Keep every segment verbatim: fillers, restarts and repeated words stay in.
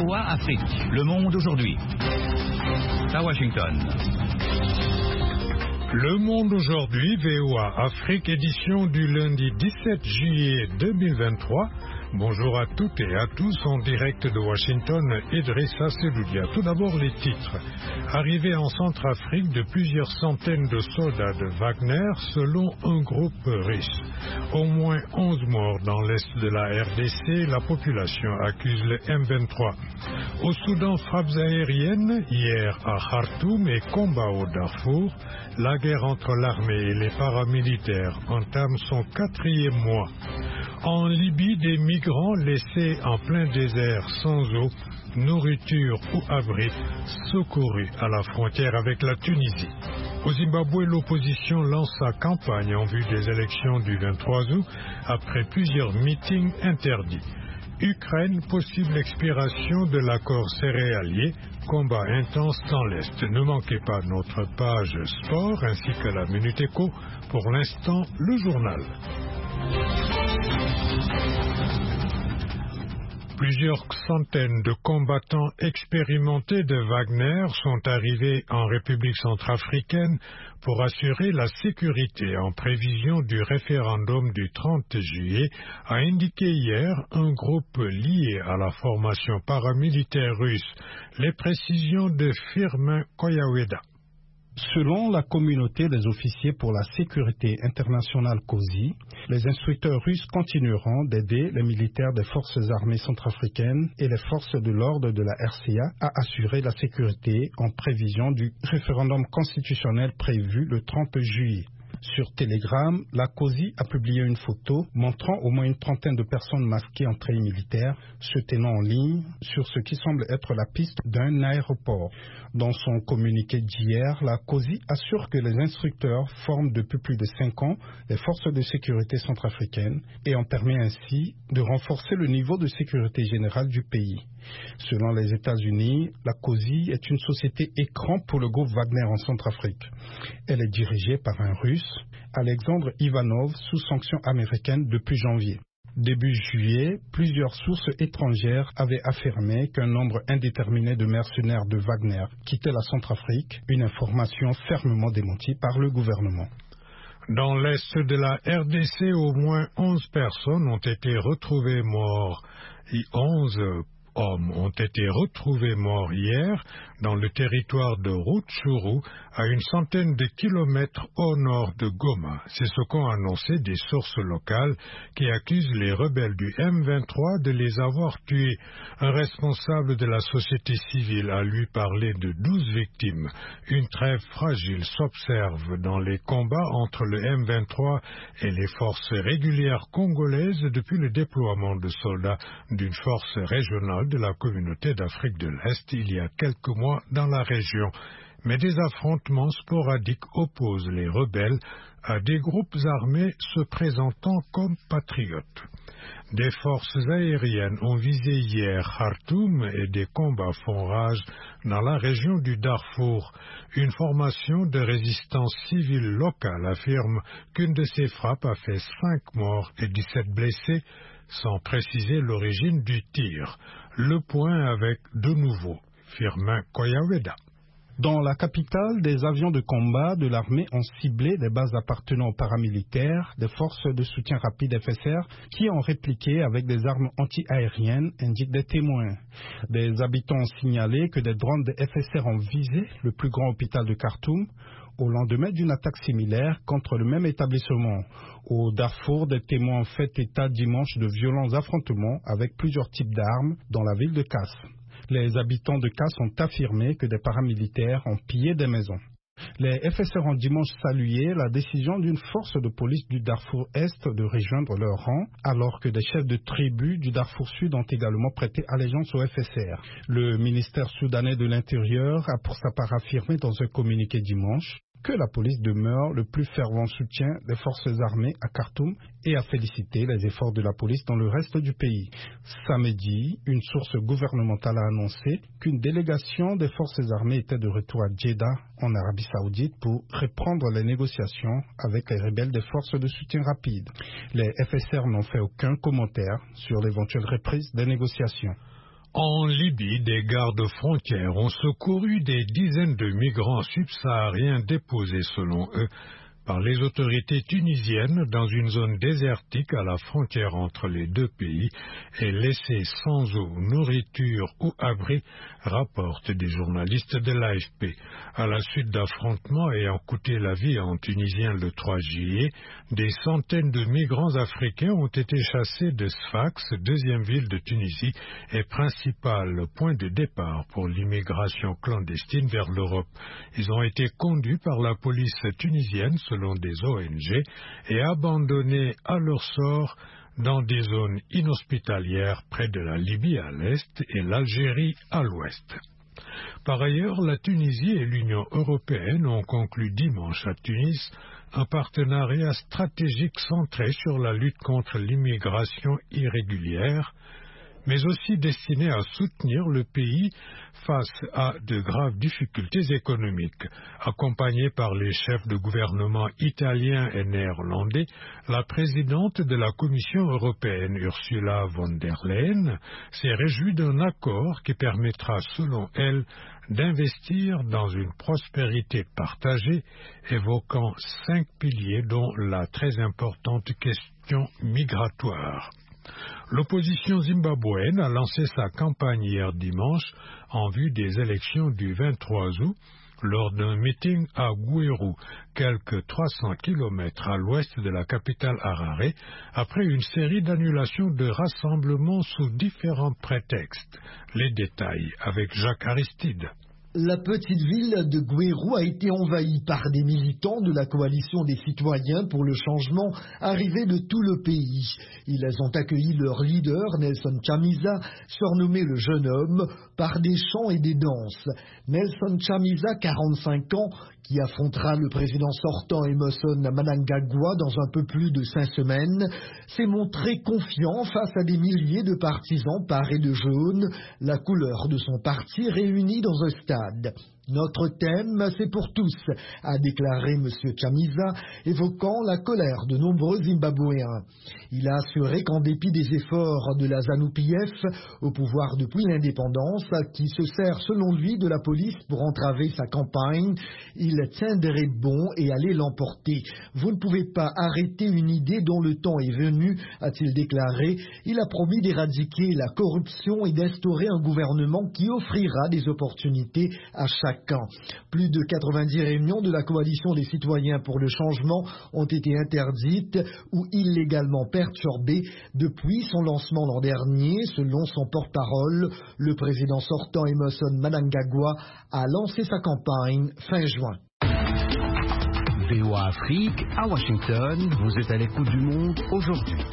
O A Afrique, Le Monde aujourd'hui. À Washington. Le Monde aujourd'hui, V O A Afrique, édition du lundi dix-sept juillet deux mille vingt-trois. Bonjour à toutes et à tous, en direct de Washington, Idrissa Seloudia. Tout d'abord les titres. Arrivée en Centrafrique de plusieurs centaines de soldats de Wagner selon un groupe russe. Au moins onze morts dans l'est de la R D C, la population accuse le M vingt-trois. Au Soudan, frappes aériennes, hier à Khartoum et combat au Darfour. La guerre entre l'armée et les paramilitaires entame son quatrième mois. En Libye, des migrants laissés en plein désert sans eau, nourriture ou abri, secourus à la frontière avec la Tunisie. Au Zimbabwe, l'opposition lance sa campagne en vue des élections du vingt-trois août après plusieurs meetings interdits. Ukraine, possible expiration de l'accord céréalier, combat intense dans l'Est. Ne manquez pas notre page sport ainsi que la Minute Éco. Pour l'instant, le journal. Plusieurs centaines de combattants expérimentés de Wagner sont arrivés en République centrafricaine pour assurer la sécurité en prévision du référendum du trente juillet, a indiqué hier un groupe lié à la formation paramilitaire russe. Les précisions de Firmin Koyaweda. Selon la communauté des officiers pour la sécurité internationale COSI, les instructeurs russes continueront d'aider les militaires des forces armées centrafricaines et les forces de l'ordre de la R C A à assurer la sécurité en prévision du référendum constitutionnel prévu le trente juillet. Sur Telegram, la COSI a publié une photo montrant au moins une trentaine de personnes masquées en treillis militaires se tenant en ligne sur ce qui semble être la piste d'un aéroport. Dans son communiqué d'hier, la COSI assure que les instructeurs forment depuis plus de cinq ans les forces de sécurité centrafricaines et en permet ainsi de renforcer le niveau de sécurité générale du pays. Selon les États-Unis, la COSI est une société écran pour le groupe Wagner en Centrafrique. Elle est dirigée par un Russe, Alexandre Ivanov, sous sanction américaine depuis janvier. Début juillet, plusieurs sources étrangères avaient affirmé qu'un nombre indéterminé de mercenaires de Wagner quittait la Centrafrique, une information fermement démentie par le gouvernement. Dans l'est de la R D C, au moins onze personnes ont été retrouvées mortes et onze hommes ont été retrouvés morts hier dans le territoire de Rutshuru, à une centaine de kilomètres au nord de Goma. C'est ce qu'ont annoncé des sources locales qui accusent les rebelles du M vingt-trois de les avoir tués. Un responsable de la société civile a lui parlé de douze victimes. Une trêve fragile s'observe dans les combats entre le M vingt-trois et les forces régulières congolaises depuis le déploiement de soldats d'une force régionale de la communauté d'Afrique de l'Est il y a quelques mois dans la région. Mais des affrontements sporadiques opposent les rebelles à des groupes armés se présentant comme patriotes. Des forces aériennes ont visé hier Khartoum et des combats font rage dans la région du Darfour. Une formation de résistance civile locale affirme qu'une de ces frappes a fait cinq morts et dix-sept blessés, sans préciser l'origine du tir. Le point avec de nouveau Firmin Koyaweda. Dans la capitale, des avions de combat de l'armée ont ciblé des bases appartenant aux paramilitaires, des forces de soutien rapide F S R, qui ont répliqué avec des armes anti-aériennes, indiquent des témoins. Des habitants ont signalé que des drones de F S R ont visé le plus grand hôpital de Khartoum, au lendemain d'une attaque similaire contre le même établissement. Au Darfour, des témoins ont fait état dimanche de violents affrontements avec plusieurs types d'armes dans la ville de Kass. Les habitants de Kass ont affirmé que des paramilitaires ont pillé des maisons. Les F S R ont dimanche salué la décision d'une force de police du Darfour Est de rejoindre leur rang, alors que des chefs de tribus du Darfour Sud ont également prêté allégeance au F S R. Le ministère soudanais de l'Intérieur a pour sa part affirmé dans un communiqué dimanche que la police demeure le plus fervent soutien des forces armées à Khartoum et a félicité les efforts de la police dans le reste du pays. Samedi, une source gouvernementale a annoncé qu'une délégation des forces armées était de retour à Djeddah, en Arabie Saoudite, pour reprendre les négociations avec les rebelles des forces de soutien rapide. Les F S R n'ont fait aucun commentaire sur l'éventuelle reprise des négociations. En Libye, des gardes-frontières ont secouru des dizaines de migrants subsahariens déposés, selon eux, par les autorités tunisiennes dans une zone désertique à la frontière entre les deux pays et laissés sans eau, nourriture ou abri, rapportent des journalistes de l'A F P. À la suite d'affrontements ayant coûté la vie à un Tunisien le trois juillet, des centaines de migrants africains ont été chassés de Sfax, deuxième ville de Tunisie et principal point de départ pour l'immigration clandestine vers l'Europe. Ils ont été conduits par la police tunisienne selon des O N G, et abandonnés à leur sort dans des zones inhospitalières près de la Libye à l'est et l'Algérie à l'ouest. Par ailleurs, la Tunisie et l'Union européenne ont conclu dimanche à Tunis un partenariat stratégique centré sur la lutte contre l'immigration irrégulière, mais aussi destiné à soutenir le pays face à de graves difficultés économiques. Accompagnée par les chefs de gouvernement italiens et néerlandais, la présidente de la Commission européenne, Ursula von der Leyen, s'est réjouie d'un accord qui permettra, selon elle, d'investir dans une prospérité partagée, évoquant cinq piliers dont la très importante question migratoire. L'opposition zimbabwéenne a lancé sa campagne hier dimanche en vue des élections du vingt-trois août lors d'un meeting à Gweru, quelques trois cents kilomètres à l'ouest de la capitale Harare, après une série d'annulations de rassemblements sous différents prétextes. Les détails avec Jacques Aristide. La petite ville de Gweru a été envahie par des militants de la coalition des citoyens pour le changement arrivés de tout le pays. Ils ont accueilli leur leader, Nelson Chamisa, surnommé le jeune homme, par des chants et des danses. Nelson Chamisa, quarante-cinq ans, qui affrontera le président sortant Emmerson Mnangagwa dans un peu plus de cinq semaines, s'est montré confiant face à des milliers de partisans parés de jaune, la couleur de son parti réunis dans un stade. Notre thème, c'est pour tous, a déclaré M. Chamisa, évoquant la colère de nombreux Zimbabwéens. Il a assuré qu'en dépit des efforts de la ZANU P F, au pouvoir depuis l'indépendance, qui se sert selon lui de la police pour entraver sa campagne, il tiendrait bon et allait l'emporter. Vous ne pouvez pas arrêter une idée dont le temps est venu, a-t-il déclaré. Il a promis d'éradiquer la corruption et d'instaurer un gouvernement qui offrira des opportunités à chacun. Plus de quatre-vingt-dix réunions de la coalition des citoyens pour le changement ont été interdites ou illégalement perturbées depuis son lancement l'an dernier. Selon son porte-parole, le président sortant Emmerson Mnangagwa a lancé sa campagne fin juin. V O A Afrique, à Washington, vous êtes à l'écoute du monde aujourd'hui.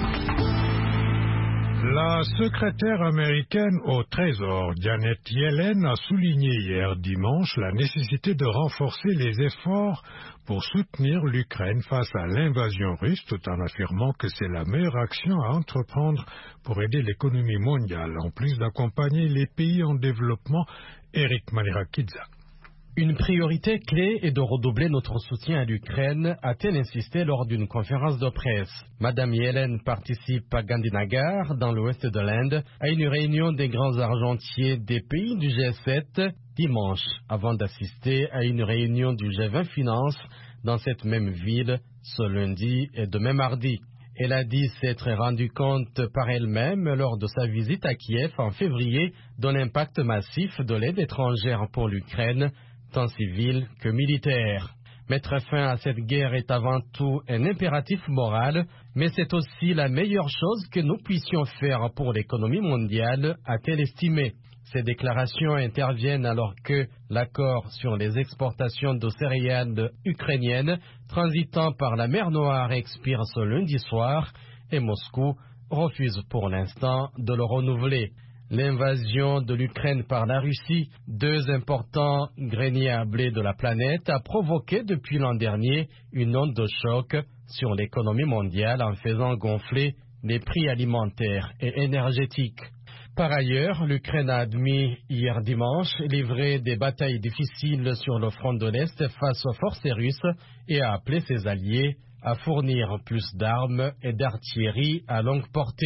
La secrétaire américaine au Trésor, Janet Yellen, a souligné hier dimanche la nécessité de renforcer les efforts pour soutenir l'Ukraine face à l'invasion russe, tout en affirmant que c'est la meilleure action à entreprendre pour aider l'économie mondiale, en plus d'accompagner les pays en développement. Eric Manirakidza. Une priorité clé est de redoubler notre soutien à l'Ukraine, a-t-elle insisté lors d'une conférence de presse. Madame Yellen participe à Gandhinagar, dans l'ouest de l'Inde, à une réunion des grands argentiers des pays du G sept dimanche, avant d'assister à une réunion du G vingt Finance dans cette même ville ce lundi et demain mardi. Elle a dit s'être rendue compte par elle-même lors de sa visite à Kiev en février de l'impact massif de l'aide étrangère pour l'Ukraine, tant civile que militaire. Mettre fin à cette guerre est avant tout un impératif moral, mais c'est aussi la meilleure chose que nous puissions faire pour l'économie mondiale, a-t-elle estimé. Ces déclarations interviennent alors que l'accord sur les exportations de céréales ukrainiennes transitant par la mer Noire expire ce lundi soir et Moscou refuse pour l'instant de le renouveler. L'invasion de l'Ukraine par la Russie, deux importants greniers à blé de la planète, a provoqué depuis l'an dernier une onde de choc sur l'économie mondiale en faisant gonfler les prix alimentaires et énergétiques. Par ailleurs, l'Ukraine a admis hier dimanche livrer des batailles difficiles sur le front de l'Est face aux forces russes et a appelé ses alliés à fournir plus d'armes et d'artillerie à longue portée.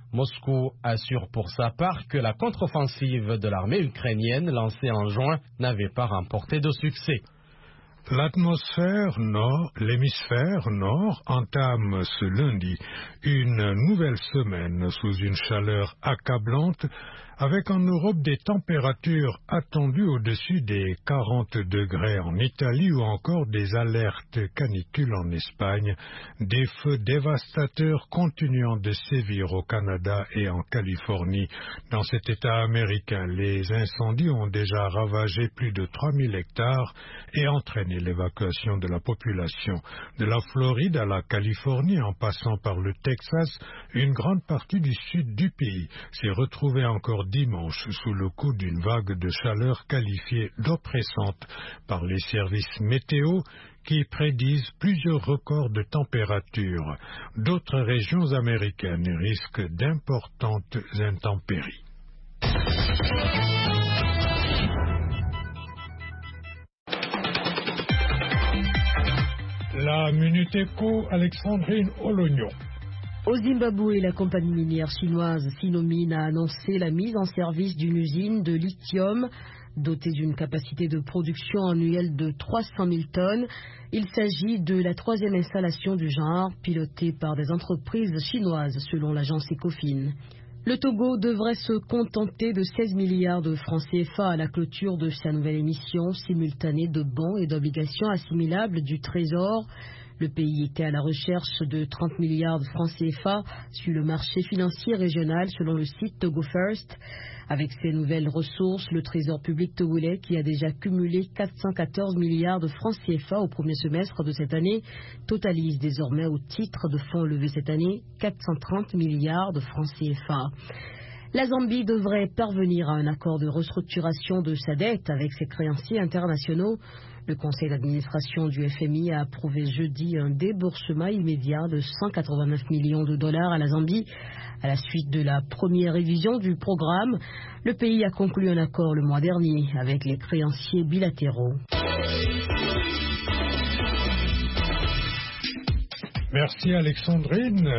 Moscou assure pour sa part que la contre-offensive de l'armée ukrainienne lancée en juin n'avait pas remporté de succès. L'atmosphère nord, l'hémisphère nord entame ce lundi une nouvelle semaine sous une chaleur accablante, avec en Europe des températures attendues au-dessus des quarante degrés en Italie ou encore des alertes canicules en Espagne, des feux dévastateurs continuant de sévir au Canada et en Californie. Dans cet État américain, les incendies ont déjà ravagé plus de trois mille hectares et entraîné l'évacuation de la population. De la Floride à la Californie, en passant par le Texas, une grande partie du sud du pays s'est retrouvée encore dimanche sous le coup d'une vague de chaleur qualifiée d'oppressante par les services météo qui prédisent plusieurs records de température. D'autres régions américaines risquent d'importantes intempéries. La Minute Éco, Alexandrine Olognon. Au Zimbabwe, la compagnie minière chinoise Sinomine a annoncé la mise en service d'une usine de lithium dotée d'une capacité de production annuelle de trois cent mille tonnes. Il s'agit de la troisième installation du genre pilotée par des entreprises chinoises selon l'agence Ecofin. Le Togo devrait se contenter de seize milliards de francs C F A à la clôture de sa nouvelle émission simultanée de bons et d'obligations assimilables du Trésor. Le pays était à la recherche de trente milliards de francs C F A sur le marché financier régional selon le site Togo First. Avec ces nouvelles ressources, le Trésor public togolais, qui a déjà cumulé quatre cent quatorze milliards de francs C F A au premier semestre de cette année, totalise désormais au titre de fonds levés cette année quatre cent trente milliards de francs C F A. La Zambie devrait parvenir à un accord de restructuration de sa dette avec ses créanciers internationaux. Le conseil d'administration du F M I a approuvé jeudi un déboursement immédiat de cent quatre-vingt-neuf millions de dollars à la Zambie. À la suite de la première révision du programme, le pays a conclu un accord le mois dernier avec les créanciers bilatéraux. Merci Alexandrine.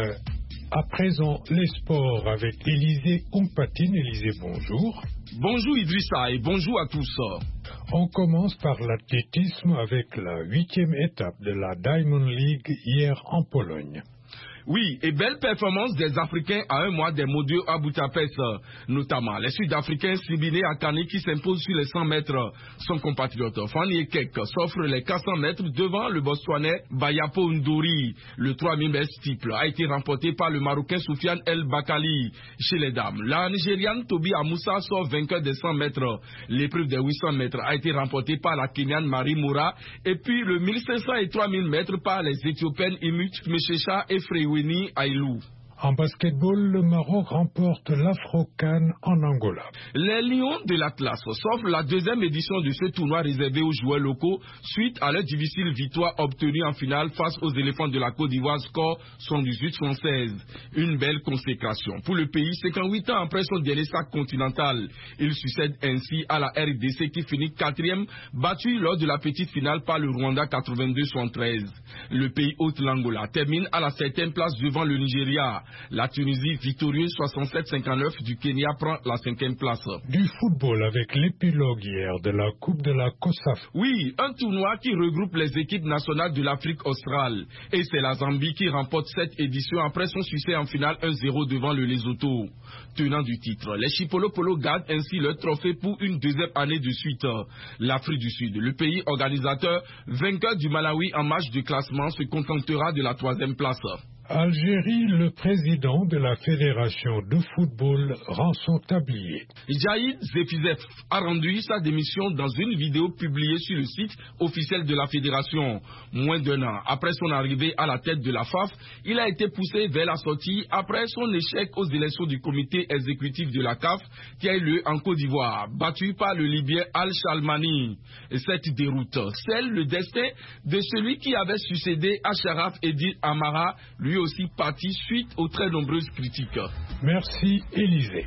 À présent, les sports avec Élisée Ompatine. Élisée, bonjour. Bonjour Idrissa et bonjour à tous. On commence par l'athlétisme avec la huitième étape de la Diamond League hier en Pologne. Oui, et belle performance des Africains à un mois des mondiaux à Budapest, notamment les Sud-Africains Sibiné Akane qui s'imposent sur les cent mètres. Son compatriote Fanny Ekek s'offre les quatre cents mètres devant le Botswanais Bayapo Nduri. Le trois mille mètres steeple a été remporté par le Marocain Soufiane El Bakali. Chez les dames, la Nigériane Tobi Amoussa sort vainqueur des cent mètres. L'épreuve des huit cents mètres a été remportée par la Kenyane Marie Moura et puis le mille cinq cents et trois mille mètres par les Éthiopiennes Imut Meshecha et Freeweni Ailou. En basketball, le Maroc remporte l'Afro-CAN en Angola. Les Lions de l'Atlas s'offrent la deuxième édition de ce tournoi réservé aux joueurs locaux suite à leur difficile victoire obtenue en finale face aux éléphants de la Côte d'Ivoire, score soixante-dix-huit à seize. Une belle consécration pour le pays, cinquante-huit ans après son dernier sac continental. Il succède ainsi à la R D C qui finit quatrième, battue lors de la petite finale par le Rwanda quatre-vingt-deux à soixante-treize. Le pays hôte, l'Angola, termine à la septième place devant le Nigeria. La Tunisie, victorieuse soixante-sept à cinquante-neuf du Kenya, prend la cinquième place. Du football avec l'épilogue hier de la Coupe de la COSAF. Oui, un tournoi qui regroupe les équipes nationales de l'Afrique australe. Et c'est la Zambie qui remporte cette édition après son succès en finale un zéro devant le Lesotho. Tenant du titre, les Chipolo Polo gardent ainsi leur trophée pour une deuxième année de suite. L'Afrique du Sud, le pays organisateur, vainqueur du Malawi en match de classement, se contentera de la troisième place. Algérie, le président de la Fédération de football rend son tablier. Jaïd Zefizef a rendu sa démission dans une vidéo publiée sur le site officiel de la Fédération. Moins d'un an après son arrivée à la tête de la F A F, il a été poussé vers la sortie après son échec aux élections du comité exécutif de la C A F qui a eu lieu en Côte d'Ivoire, battu par le Libyen Al-Shalmani. Cette déroute scelle le destin de celui qui avait succédé à Sharaf Eddine Amara, lui aussi parti suite aux très nombreuses critiques. Merci Élisée.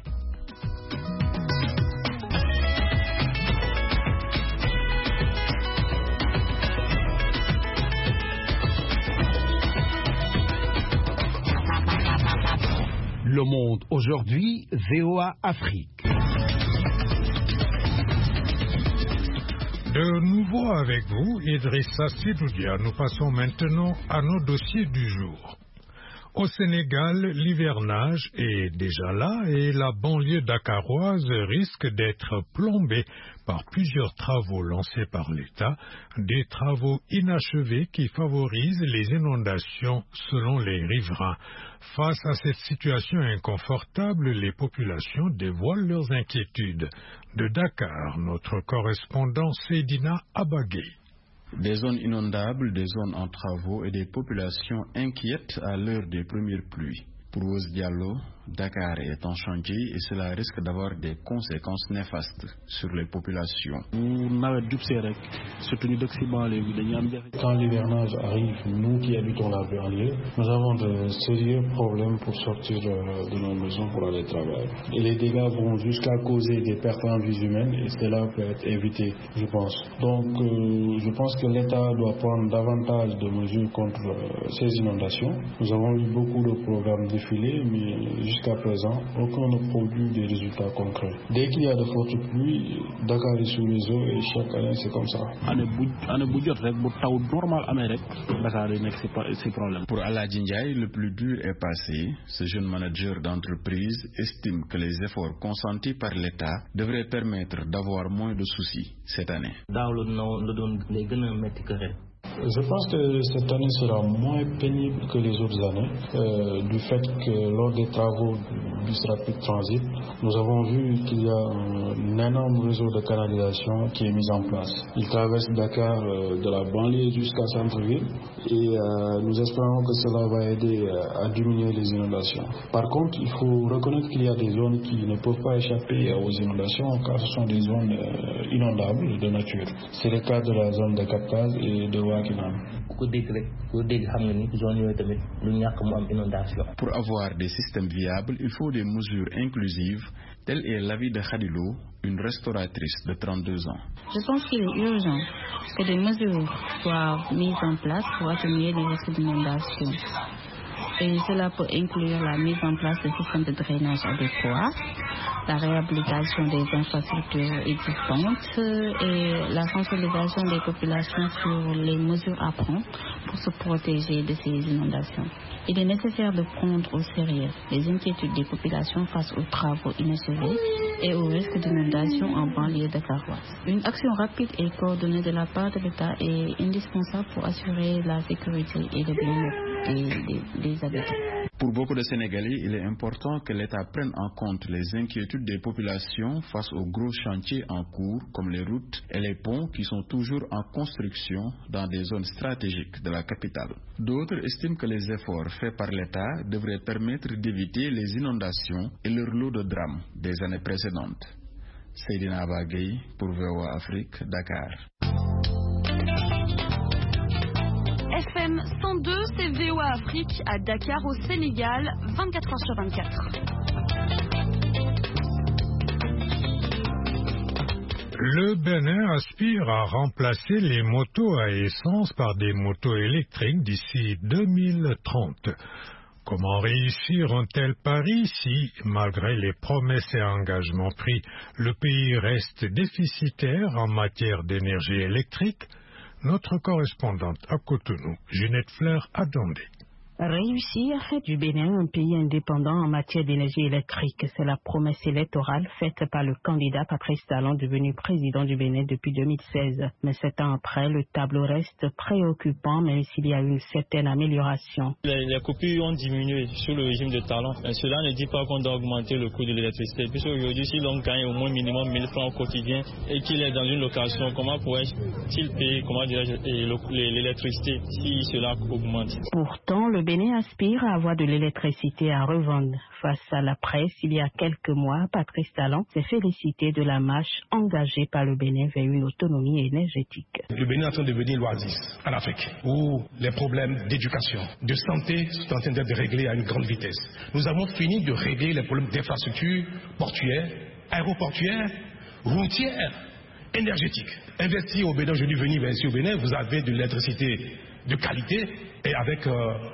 Le Monde aujourd'hui, V O A Afrique. De nouveau avec vous, Idrissa Sidoudia. Nous passons maintenant à nos dossiers du jour. Au Sénégal, l'hivernage est déjà là et la banlieue dakaroise risque d'être plombée par plusieurs travaux lancés par l'État, des travaux inachevés qui favorisent les inondations selon les riverains. Face à cette situation inconfortable, les populations dévoilent leurs inquiétudes. De Dakar, notre correspondant Seydina Abagé. Des zones inondables, des zones en travaux et des populations inquiètes à l'heure des premières pluies. Pour Ose Diallo, Dakar est en chantier et cela risque d'avoir des conséquences néfastes sur les populations. Quand l'hivernage arrive, nous qui habitons la banlieue, nous avons de sérieux problèmes pour sortir de nos maisons pour aller travailler. Et les dégâts vont jusqu'à causer des pertes en vies humaines et cela peut être évité, je pense. Donc, euh, je pense que l'État doit prendre davantage de mesures contre euh, ces inondations. Nous avons eu beaucoup de programmes défilés, mais jusqu'à présent, aucun ne produit des résultats concrets. Dès qu'il y a de fortes pluies, Dakar est sous les eaux et chaque année c'est comme ça. Pour Aladji Ndiaye, le plus dur est passé. Ce jeune manager d'entreprise estime que les efforts consentis par l'État devraient permettre d'avoir moins de soucis cette année. Je pense que cette année sera moins pénible que les autres années, euh, du fait que lors des travaux du bus rapide transit, nous avons vu qu'il y a un, un énorme réseau de canalisation qui est mis en place. Il traverse Dakar euh, de la banlieue jusqu'à centre-ville et euh, nous espérons que cela va aider euh, à diminuer les inondations. Par contre, il faut reconnaître qu'il y a des zones qui ne peuvent pas échapper aux inondations car ce sont des zones euh, inondables de nature. C'est le cas de la zone de Cap-Caz et de Pour avoir des systèmes viables, il faut des mesures inclusives. Tel est l'avis de Khadilo, une restauratrice de trente-deux ans. Je pense qu'il est urgent que des mesures soient mises en place pour atténuer les risques d'inondation. Et cela peut inclure la mise en place de systèmes de drainage adéquats, la réhabilitation des infrastructures existantes et la sensibilisation des populations sur les mesures à prendre pour se protéger de ces inondations. Il est nécessaire de prendre au sérieux les inquiétudes des populations face aux travaux inachevés et aux risques d'inondation en banlieue dakaroise. Une action rapide et coordonnée de la part de l'État est indispensable pour assurer la sécurité et le bien-être des, des, des habitants. Pour beaucoup de Sénégalais, il est important que l'État prenne en compte les inquiétudes des populations face aux gros chantiers en cours, comme les routes et les ponts qui sont toujours en construction dans des zones stratégiques de la capitale. D'autres estiment que les efforts faits par l'État devraient permettre d'éviter les inondations et leur lot de drames des années précédentes. Seydina Abagé pour V O A Afrique, Dakar. F M cent deux, c'est V O A Afrique à Dakar au Sénégal, vingt-quatre heures sur vingt-quatre. Le Bénin aspire à remplacer les motos à essence par des motos électriques d'ici deux mille trente. Comment réussir un tel pari si, malgré les promesses et engagements pris, le pays reste déficitaire en matière d'énergie électrique? Notre correspondante à Cotonou, Ginette Fleur, a demandé. Réussir à faire du Bénin un pays indépendant en matière d'énergie électrique, c'est la promesse électorale faite par le candidat Patrice Talon, devenu président du Bénin depuis deux mille seize. Mais sept ans après, le tableau reste préoccupant, même s'il y a une certaine amélioration. Les, les coupures ont diminué sous le régime de Talon. Mais cela ne dit pas qu'on doit augmenter le coût de l'électricité. Puisque aujourd'hui, si l'on gagne au moins minimum mille francs au quotidien et qu'il est dans une location, comment pourrait-il payer comment l'électricité si cela augmente? Pourtant, le Bénin aspire à avoir de l'électricité à revendre. Face à la presse, il y a quelques mois, Patrice Talon s'est félicité de la marche engagée par le Bénin vers une autonomie énergétique. Le Bénin est en train de devenir l'oasis en Afrique, où les problèmes d'éducation, de santé sont en train d'être réglés à une grande vitesse. Nous avons fini de régler les problèmes d'infrastructures portuaires, aéroportuaires, routières, énergétiques. Investir au Bénin, aujourd'hui venir ici au Bénin, vous avez de l'électricité de qualité et avec euh,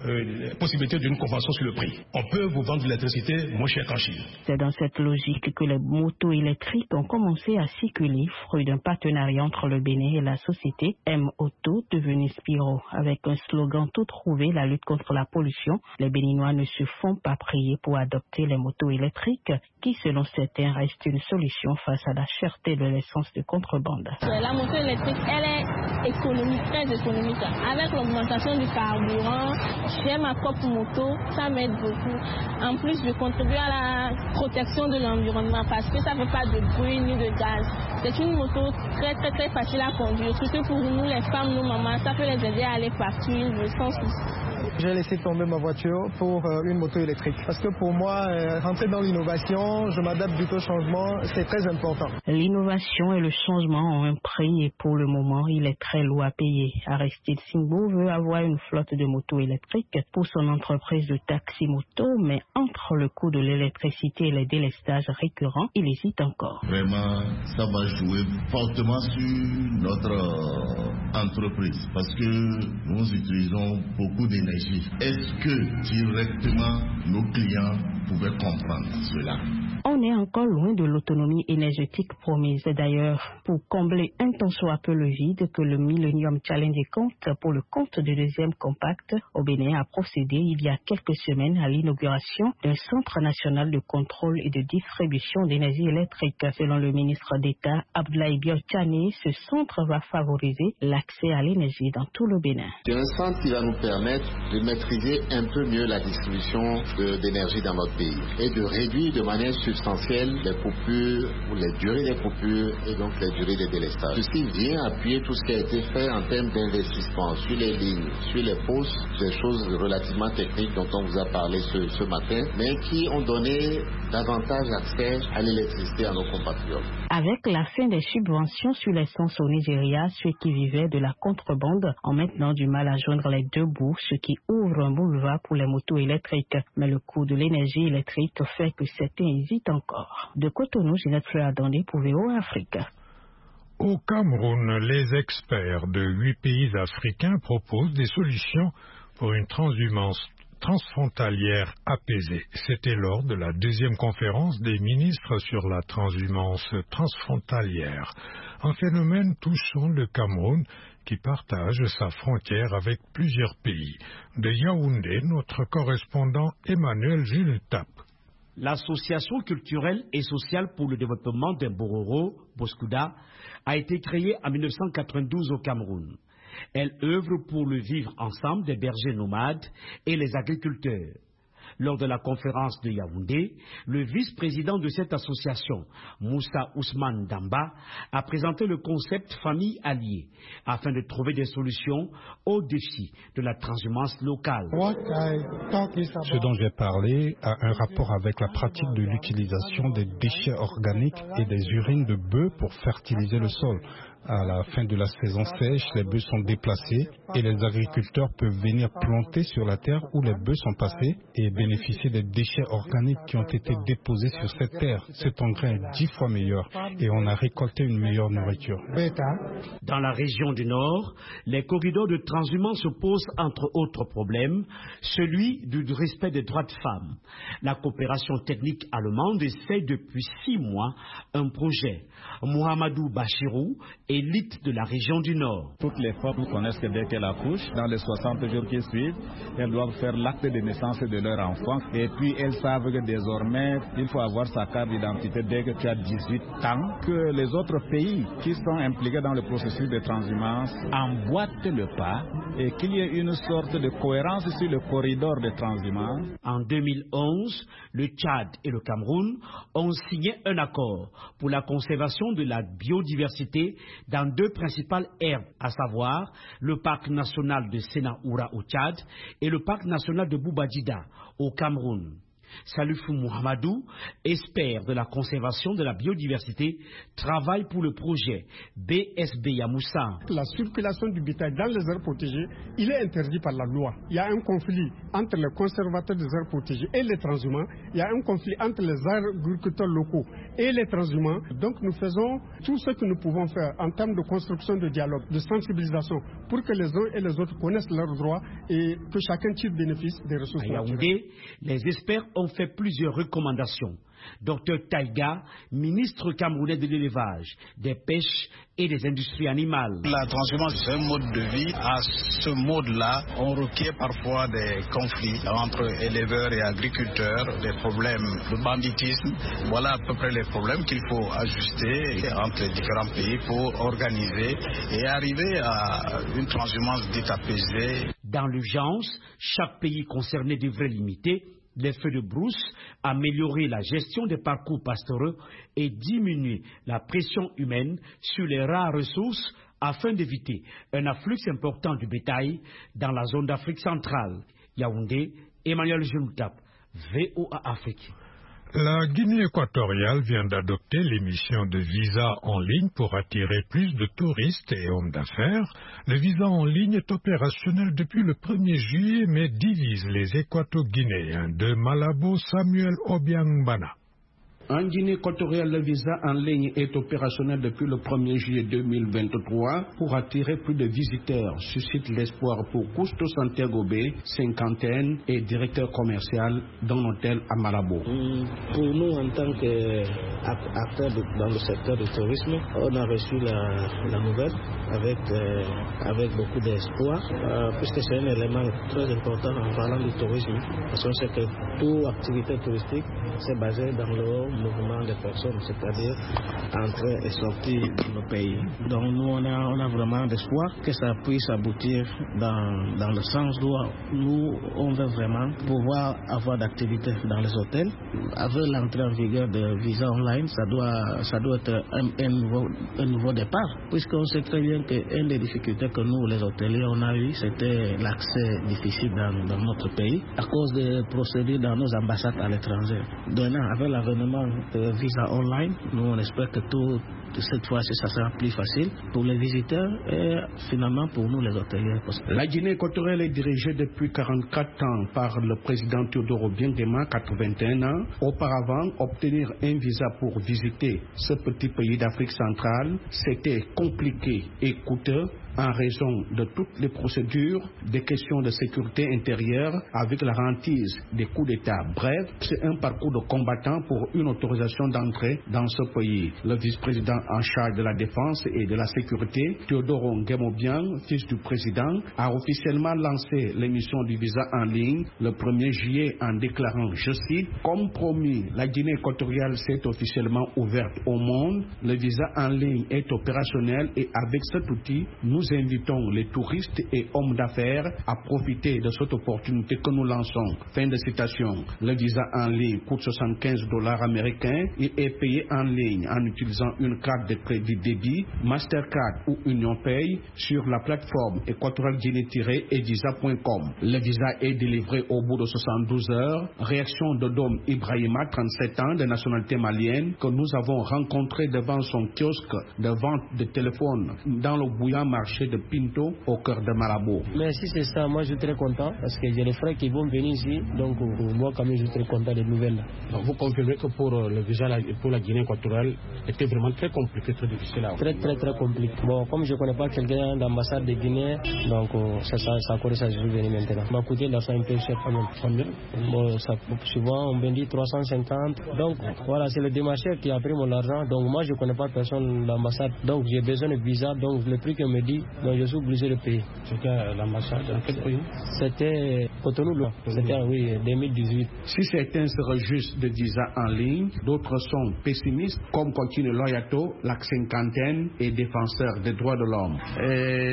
euh, la possibilité d'une convention sur le prix. On peut vous vendre de l'électricité moins cher qu'en Chine. C'est dans cette logique que les motos électriques ont commencé à circuler, fruit d'un partenariat entre le Bénin et la société M-Auto, devenue Spiro. Avec un slogan tout trouvé, la lutte contre la pollution, les Béninois ne se font pas prier pour adopter les motos électriques, qui selon certains restent une solution face à la cherté de l'essence de contrebande. La moto électrique, elle est économique, très économique. Avec l'augmentation du carburant, j'ai ma propre moto, ça m'aide beaucoup. En plus, je contribue à la protection de l'environnement parce que ça ne fait pas de bruit ni de gaz. C'est une moto très très très facile à conduire. Surtout pour nous les femmes, nos mamans, ça peut les aider à aller partout, sans souci. J'ai laissé tomber ma voiture pour euh, une moto électrique. Parce que pour moi, euh, rentrer dans l'innovation, je m'adapte vite au changement, c'est très important. L'innovation et le changement ont un prix et pour le moment, il est très lourd à payer. Aristide Singbo veut avoir une flotte de motos électriques pour son entreprise de taxi moto, mais entre le coût de l'électricité et les délestages récurrents, il hésite encore. Vraiment, ça va jouer fortement sur notre euh, entreprise parce que nous utilisons beaucoup d'énergie. Est-ce que directement nos clients pouvaient comprendre cela? On est encore loin de l'autonomie énergétique promise. D'ailleurs, pour combler un tant soit peu le vide que le Millennium Challenge compte pour le compte du deuxième compact, au Bénin a procédé il y a quelques semaines à l'inauguration d'un centre national de contrôle et de distribution d'énergie électrique. Selon le ministre d'État Abdoulaye Biotchane, ce centre va favoriser l'accès à l'énergie dans tout le Bénin. C'est un centre qui va nous permettre de maîtriser un peu mieux la distribution d'énergie dans notre pays et de réduire de manière substantielle les coupures ou les durées des coupures et donc les durées des délestages. Ceci vient appuyer tout ce qui a été fait en termes d'investissement sur les lignes, sur les postes, des choses relativement techniques dont on vous a parlé ce, ce matin, mais qui ont donné davantage accès à l'électricité à nos compatriotes. Avec la fin des subventions sur l'essence au Nigeria, ceux qui vivaient de la contrebande ont maintenant du mal à joindre les deux bouts, ce qui ouvre un boulevard pour les motos électriques. Mais le coût de l'énergie électrique fait que certains hésitent encore. De Cotonou, Ginette Fleur-Adandé pour V O A Afrique. Au Cameroun, les experts de huit pays africains proposent des solutions pour une transhumance transfrontalière apaisée. C'était lors de la deuxième conférence des ministres sur la transhumance transfrontalière, un phénomène touchant le Cameroun qui partage sa frontière avec plusieurs pays. De Yaoundé, notre correspondant Emmanuel Jules Tap. L'Association culturelle et sociale pour le développement de Bororo, Boskuda, a été créée en mille neuf cent quatre-vingt-douze au Cameroun. Elle œuvre pour le vivre ensemble des bergers nomades et les agriculteurs. Lors de la conférence de Yaoundé, le vice-président de cette association, Moussa Ousmane Damba, a présenté le concept famille alliée afin de trouver des solutions aux défis de la transhumance locale. Ce dont j'ai parlé a un rapport avec la pratique de l'utilisation des déchets organiques et des urines de bœufs pour fertiliser le sol. À la fin de la saison sèche, les bœufs sont déplacés et les agriculteurs peuvent venir planter sur la terre où les bœufs sont passés et bénéficier des déchets organiques qui ont été déposés sur cette terre. Cet engrais est dix fois meilleur et on a récolté une meilleure nourriture. Dans la région du Nord, les corridors de transhumance se posent entre autres problèmes, celui du respect des droits de femmes. La coopération technique allemande essaie depuis six mois un projet. Mohamedou Bachirou, élite de la région du Nord. Toutes les femmes connaissent que dès qu'elles accouchent, dans les soixante jours qui suivent, elles doivent faire l'acte de naissance de leur enfant. Et puis elles savent que désormais, il faut avoir sa carte d'identité dès que tu as dix-huit ans. Que les autres pays qui sont impliqués dans le processus de transhumance emboîtent le pas et qu'il y ait une sorte de cohérence sur le corridor de transhumance. En deux mille onze, le Tchad et le Cameroun ont signé un accord pour la conservation de la biodiversité dans deux principales aires, à savoir le parc national de Sénaoura au Tchad et le parc national de Boubadjida au Cameroun. Salifou Mohamedou, expert de la conservation de la biodiversité, travaille pour le projet B S B Yamoussa. La circulation du bétail dans les aires protégées, il est interdit par la loi. Il y a un conflit entre les conservateurs des aires protégées et les transhumants. Il y a un conflit entre les agriculteurs locaux et les transhumants. Donc nous faisons tout ce que nous pouvons faire en termes de construction de dialogue, de sensibilisation, pour que les uns et les autres connaissent leurs droits et que chacun tire bénéfice des ressources naturelles. À Yaoundé, les experts ont fait plusieurs recommandations. Docteur Taïga, ministre camerounais de l'élevage, des pêches et des industries animales. La transhumance, c'est un mode de vie. À ce mode-là, on requiert parfois des conflits entre éleveurs et agriculteurs, des problèmes de banditisme. Voilà à peu près les problèmes qu'il faut ajuster entre les différents pays pour organiser et arriver à une transhumance dite apaisée. Dans l'urgence, chaque pays concerné devrait limiter les feux de brousse, améliorer la gestion des parcours pastoraux et diminuer la pression humaine sur les rares ressources afin d'éviter un afflux important du bétail dans la zone d'Afrique centrale. Yaoundé, Emmanuel Genoutap, V O A Afrique. La Guinée équatoriale vient d'adopter l'émission de visa en ligne pour attirer plus de touristes et hommes d'affaires. Le visa en ligne est opérationnel depuis le premier juillet mais divise les Équato-Guinéens. De Malabo, Samuel Obiangbana. En Guinée équatoriale, le visa en ligne est opérationnel depuis le premier juillet deux mille vingt-trois pour attirer plus de visiteurs. Suscite l'espoir pour Cousteau Santiago Bay, cinquantaine et directeur commercial d'un hôtel à Malabo. Pour nous, en tant qu'acteurs dans le secteur du tourisme, on a reçu la, la nouvelle avec, euh, avec beaucoup d'espoir, euh, puisque c'est un élément très important en parlant du tourisme, parce qu'on sait que toute activité touristique, c'est basé dans le mouvement des personnes, c'est-à-dire entrer et sortir de nos pays. Donc nous, on a, on a vraiment d'espoir que ça puisse aboutir dans, dans le sens où nous, on veut vraiment pouvoir avoir d'activités dans les hôtels. Avec l'entrée en vigueur de visa online, ça doit, ça doit être un, un, nouveau, un nouveau départ, puisqu'on sait très bien qu'une des difficultés que nous, les hôteliers, on a eu, c'était l'accès difficile dans, dans notre pays à cause des procédures dans nos ambassades à l'étranger. Donc avec l'avènement de visa online, nous on espère que tout, cette fois-ci ça sera plus facile pour les visiteurs et finalement pour nous les hôteliers. La Guinée équatoriale est dirigée depuis quarante-quatre ans par le président Théodore Obiang-Nguema, quatre-vingt-un ans. Auparavant, obtenir un visa pour visiter ce petit pays d'Afrique centrale, c'était compliqué et coûteux en raison de toutes les procédures, des questions de sécurité intérieure avec la hantise des coups d'État. Bref, c'est un parcours de combattant pour une autorisation d'entrée dans ce pays. Le vice-président en charge de la défense et de la sécurité, Théodore Nguema, fils du président, a officiellement lancé l'émission du visa en ligne le premier juillet en déclarant, je cite, « Comme promis, la Guinée équatoriale s'est officiellement ouverte au monde. Le visa en ligne est opérationnel et avec cet outil, nous Nous invitons les touristes et hommes d'affaires à profiter de cette opportunité que nous lançons. » Fin de citation. Le visa en ligne coûte soixante-quinze dollars américains et est payé en ligne en utilisant une carte de crédit débit, Mastercard ou Union Pay sur la plateforme équatoriale guinée tiret visa point com. Le visa est délivré au bout de soixante-douze heures. Réaction de Dom Ibrahima, trente-sept ans, de nationalité malienne, que nous avons rencontré devant son kiosque de vente de téléphone dans le bouillant marché de Pinto au cœur de Malabo. Mais si c'est ça, moi je suis très content parce que j'ai des frères qui vont venir ici, donc moi quand même je suis très content des nouvelles. Donc, vous confirmez que pour le visa pour la Guinée équatoriale était vraiment très compliqué, très difficile à Très très très compliqué. Bon, comme je ne connais pas quelqu'un d'ambassade de Guinée, donc ça, ça, ça, ça, ça je suis venu maintenant. Ça m'a coûté l'argent un peu cher quand même. Combien? Bon, ça, souvent on me dit trois cent cinquante. Donc voilà, c'est le démarcheur qui a pris mon argent. Donc moi je ne connais pas personne d'ambassade. Donc j'ai besoin de visa. Donc le prix qu'on me dit, donc je suis obligé de payer. C'était l'ambassade dans quel pays? C'était Cotonou, c'était oui, deux mille dix-huit. Si certains se réjouissent de visa en ligne, d'autres sont pessimistes, comme continue Loyato, la cinquantaine et défenseur des droits de l'homme. Le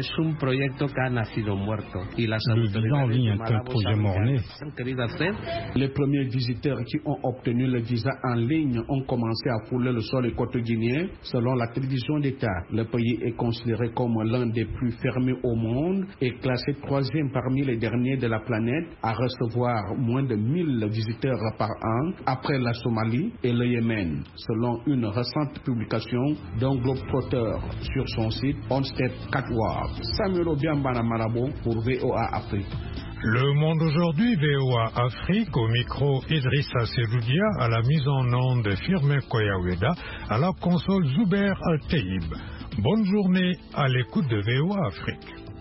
visa en ligne est un projet mort-né. Les premiers visiteurs qui ont obtenu le visa en ligne ont commencé à fouler le sol équato-guinéen. Selon la télévision d'État, le pays est considéré comme l'un des plus fermés au monde et classé troisième parmi les derniers de la planète permettent à recevoir moins de mille visiteurs par an après la Somalie et le Yémen, selon une récente publication d'un globetrotter sur son site On Step Catwalk. Samuel Obiambana Marabo pour V O A Afrique. Le Monde aujourd'hui, V O A Afrique, au micro Idrissa Seloudia, à la mise en onde Firmin Koyaweda, à la console Zuber Al-Teib. Bonne journée à l'écoute de V O A Afrique.